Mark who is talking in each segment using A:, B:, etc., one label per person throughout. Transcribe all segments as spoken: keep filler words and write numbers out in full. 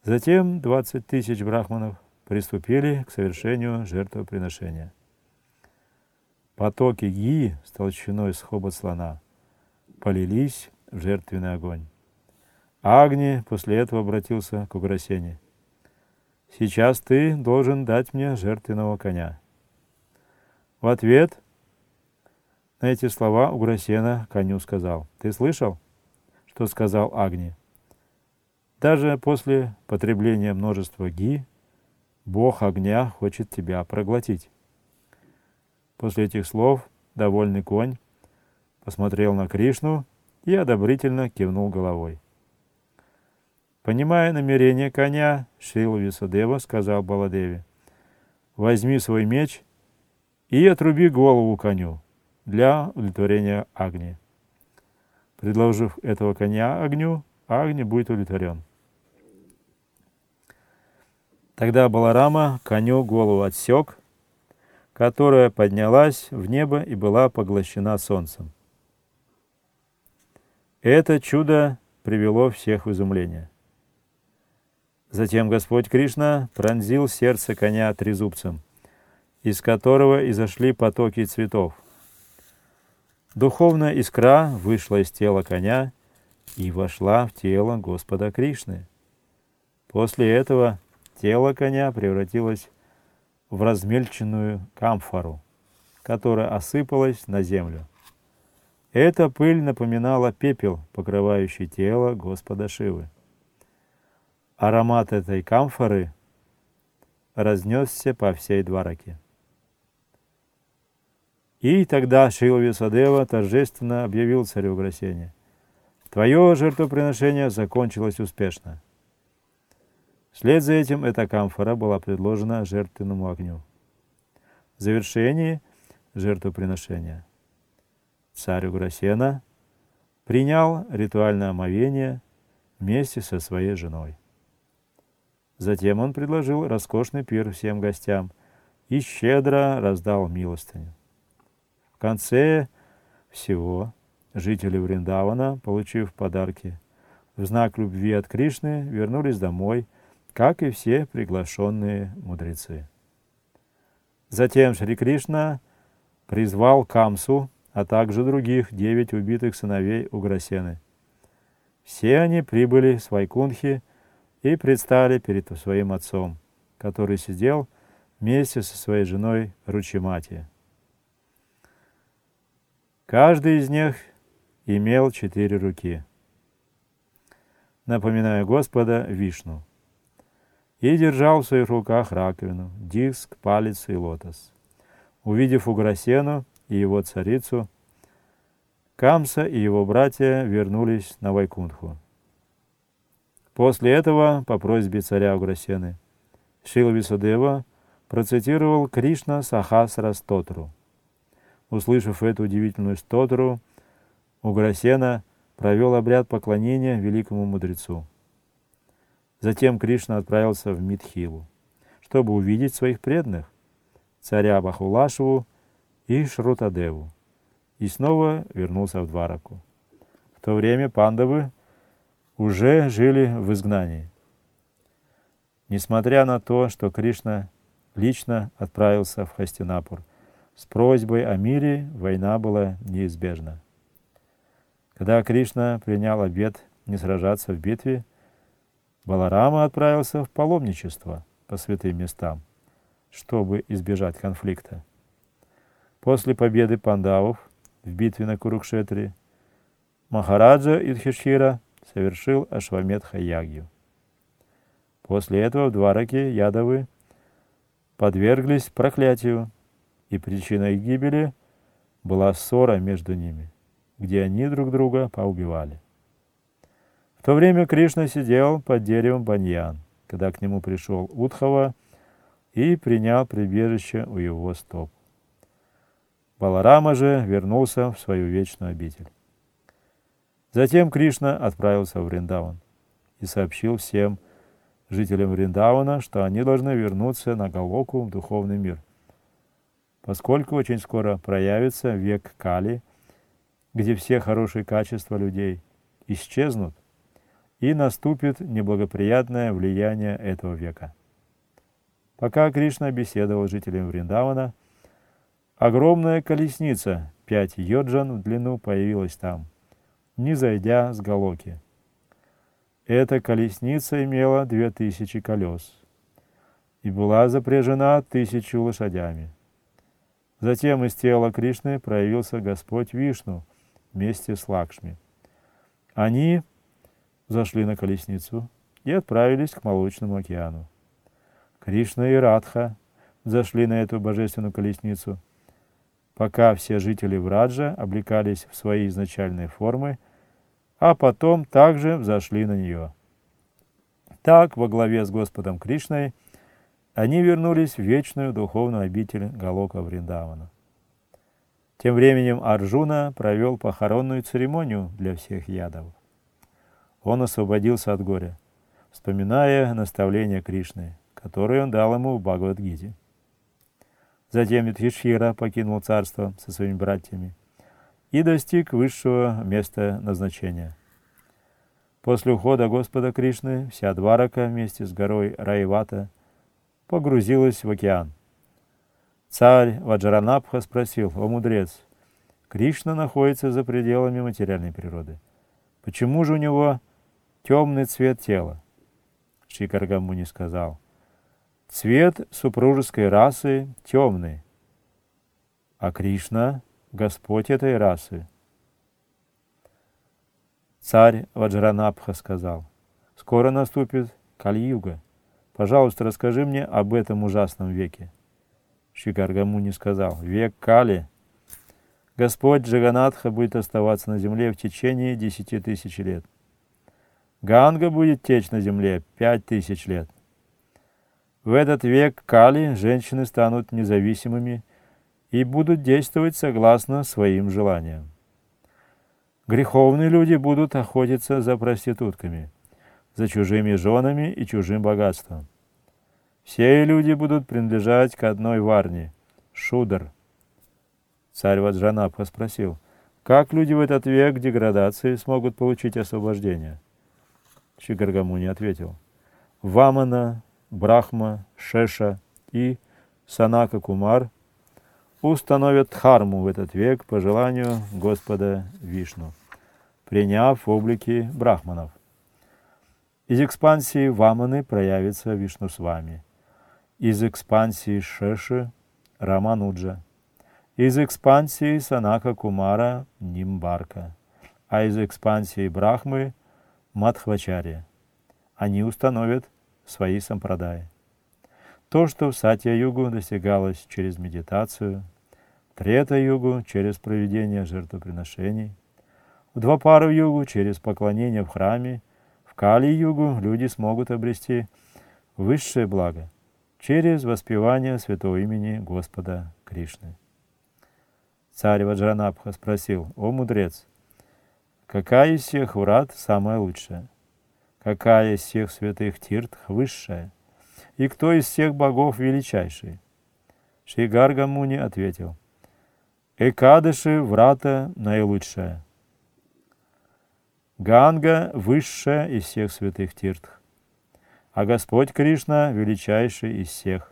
A: Затем двадцать тысяч брахманов приступили к совершению жертвоприношения. Потоки ги с толщиной с хобот слона полились в жертвенный огонь. Агни после этого обратился к Уграсене. «Сейчас ты должен дать мне жертвенного коня». В ответ на эти слова Уграсена коню сказал: «Ты слышал, что сказал Агни? Даже после потребления множества ги Бог огня хочет тебя проглотить». После этих слов довольный конь посмотрел на Кришну и одобрительно кивнул головой. Понимая намерение коня, Шрила Висадева сказал Баладеве: «Возьми свой меч и отруби голову коню для удовлетворения Агни». Предложив этого коня огню, Агни будет удовлетворен. Тогда Баларама коню голову отсек, которая поднялась в небо и была поглощена солнцем. Это чудо привело всех в изумление. Затем Господь Кришна пронзил сердце коня трезубцем, из которого изошли потоки цветов. Духовная искра вышла из тела коня и вошла в тело Господа Кришны. После этого тело коня превратилось в размельченную камфору, которая осыпалась на землю. Эта пыль напоминала пепел, покрывающий тело Господа Шивы. Аромат этой камфоры разнесся по всей Двараке. И тогда Шрила Висадева торжественно объявил царю Уграсене: «Твое жертвоприношение закончилось успешно». Вслед за этим эта камфора была предложена жертвенному огню. В завершении жертвоприношения царь Уграсена принял ритуальное омовение вместе со своей женой. Затем он предложил роскошный пир всем гостям и щедро раздал милостыню. В конце всего жители Вриндавана, получив подарки в знак любви от Кришны, вернулись домой, как и все приглашенные мудрецы. Затем Шри Кришна призвал Камсу, а также других девять убитых сыновей Уграсены. Все они прибыли с Вайкунтхи и предстали перед своим отцом, который сидел вместе со своей женой Ручимати. Каждый из них имел четыре руки, напоминая Господа Вишну, и держал в своих руках раковину, диск, палец и лотос. Увидев Уграсену и его царицу, Камса и его братья вернулись на Вайкунтху. После этого, по просьбе царя Уграсены, Шрила Висадева процитировал Кришна Сахасра стотру. Услышав эту удивительную стотру, Уграсена провел обряд поклонения великому мудрецу. Затем Кришна отправился в Мидхилу, чтобы увидеть своих преданных, царя Бахулашеву и Шрутадеву, и снова вернулся в Двараку. В то время пандавы уже жили в изгнании. Несмотря на то, что Кришна лично отправился в Хастинапур с просьбой о мире, война была неизбежна. Когда Кришна принял обет не сражаться в битве, Баларама отправился в паломничество по святым местам, чтобы избежать конфликта. После победы пандавов в битве на Курукшетре Махараджа Юдхишthira совершил Ашвамедха-ягью. После этого в Двараке ядавы подверглись проклятию, и причиной их гибели была ссора между ними, где они друг друга поубивали. В то время Кришна сидел под деревом баньян, когда к нему пришел Удхава и принял прибежище у его стоп. Баларама же вернулся в свою вечную обитель. Затем Кришна отправился в Вриндаван и сообщил всем жителям Вриндавана, что они должны вернуться на Галоку в духовный мир, поскольку очень скоро проявится век Кали, где все хорошие качества людей исчезнут, и наступит неблагоприятное влияние этого века. Пока Кришна беседовал с жителями Вриндавана, огромная колесница, пять йоджан в длину, появилась там, не зайдя с Галоки. Эта колесница имела две тысячи колес и была запряжена тысячу лошадями. Затем из тела Кришны проявился Господь Вишну вместе с Лакшми. Они зашли на колесницу и отправились к Молочному океану. Кришна и Радха зашли на эту божественную колесницу, пока все жители Враджа облекались в свои изначальные формы, а потом также взошли на нее. Так, во главе с Господом Кришной, они вернулись в вечную духовную обитель Галока Вриндавана. Тем временем Арджуна провел похоронную церемонию для всех ядов. Он освободился от горя, вспоминая наставления Кришны, которые он дал ему в Бхагавад-гите. Затем Юдхишthira покинул царство со своими братьями и достиг высшего места назначения. После ухода Господа Кришны вся Дварака вместе с горой Раивата погрузилась в океан. Царь Ваджаранабха спросил: «О мудрец, Кришна находится за пределами материальной природы. Почему же у него темный цвет тела?» Шри Гарга-муни сказал: «Цвет супружеской расы темный, а Кришна — Господь этой расы». Царь Ваджаранабха сказал: «Скоро наступит Кали-юга. Пожалуйста, расскажи мне об этом ужасном веке». Шри Гарга-муни сказал: «Век Кали. Господь Джаганатха будет оставаться на земле в течение десяти тысяч лет. Ганга будет течь на земле пять тысяч лет. В этот век Кали женщины станут независимыми и будут действовать согласно своим желаниям. Греховные люди будут охотиться за проститутками, за чужими женами и чужим богатством. Все люди будут принадлежать к одной варне — Шудр». Царь Ваджранабха спросил: «Как люди в этот век деградации смогут получить освобождение?» Шри Гарга-муни ответил: «Вамана, Брахма, Шеша и Санака Кумар установят дхарму в этот век по желанию Господа Вишну, приняв облики брахманов. Из экспансии Ваманы проявится Вишну с вами, из экспансии Шеши — Рамануджа, из экспансии Санака Кумара — Нимбарка, а из экспансии Брахмы — Мадхвачарья. Они установят свои сампрадаи. То, что в Сатья-югу достигалось через медитацию, в Трета-югу через проведение жертвоприношений, в Двапара-югу через поклонение в храме, в Кали-югу люди смогут обрести высшее благо через воспевание святого имени Господа Кришны». Царь Ваджранабха спросил: «О мудрец, какая из всех врат самая лучшая? Какая из всех святых тиртх высшая? И кто из всех богов величайший?» Шри Гарга-муни ответил: «Экадаши врата наилучшая. Ганга высшая из всех святых тиртх, а Господь Кришна величайший из всех.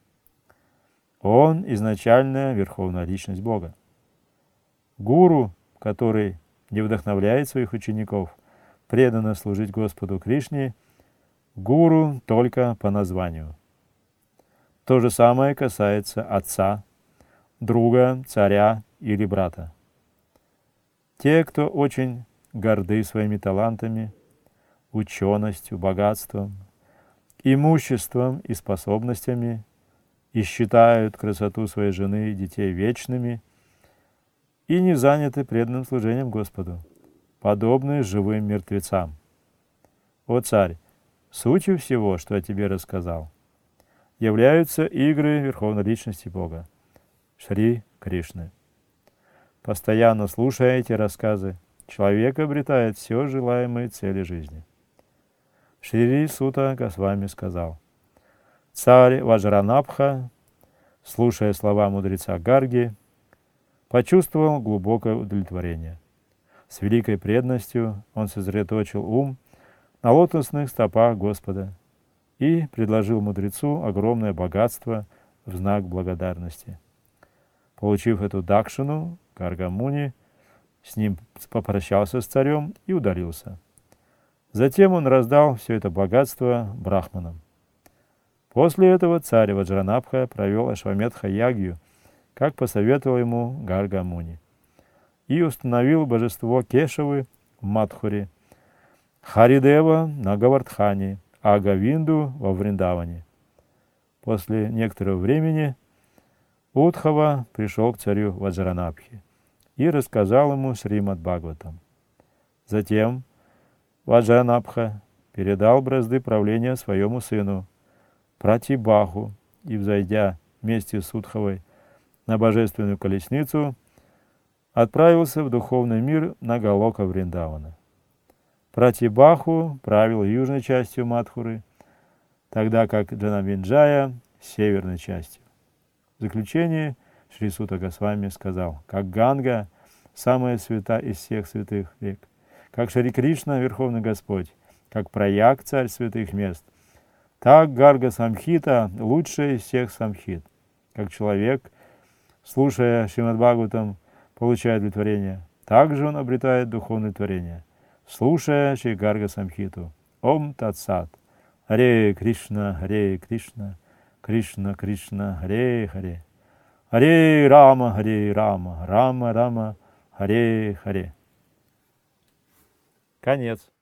A: Он изначальная верховная личность Бога. Гуру, который не вдохновляет своих учеников преданно служить Господу Кришне, гуру только по названию. То же самое касается отца, друга, царя или брата. Те, кто очень горды своими талантами, ученостью, богатством, имуществом и способностями и считают красоту своей жены и детей вечными и не заняты преданным служением Господу, подобные живым мертвецам. О царь, сутью всего, что я тебе рассказал, являются игры Верховной Личности Бога, Шри Кришны. Постоянно слушая эти рассказы, человек обретает все желаемые цели жизни. Шри Сута Госвами сказал: «Царь Ваджаранабха, слушая слова мудреца Гарги, почувствовал глубокое удовлетворение. С великой преданностью он сосредоточил ум на лотосных стопах Господа и предложил мудрецу огромное богатство в знак благодарности. Получив эту дакшину, Гарга Муни с ним попрощался с царем и удалился. Затем он раздал все это богатство брахманам. После этого царь Ваджранабха провел Ашваметха ягью, как посоветовал ему Гарга Муни, и установил божество Кешавы в Мадхуре, Харидева на Гавардхане, а Гавинду во Вриндаване. После некоторого времени Удхава пришел к царю Ваджранабхи и рассказал ему Шримад Бхагаватам. Затем Ваджранабха передал бразды правления своему сыну Пратибаху и, взойдя вместе с Удхавой на божественную колесницу, отправился в духовный мир на Галока Вриндавана. Пратибаху правил южной частью Мадхуры, тогда как Джанаминджая — северной частью. В заключение Шри Сута Госвами сказал: как Ганга — самая свята из всех святых рек, как Шри Кришна — Верховный Господь, как Праяг — царь святых мест, так Гарга Самхита — лучшая из всех самхит. Как человек, слушая Шримад Бхагаватам, получает удовлетворение, так же он обретает духовное творение, слушая Шри Гарга Самхиту. Ом Татсат. Харе Кришна, Харе Кришна, Кришна Кришна, Харе Харе. Харе Рама, Харе Рама, Рама Рама, Харе Харе. Конец.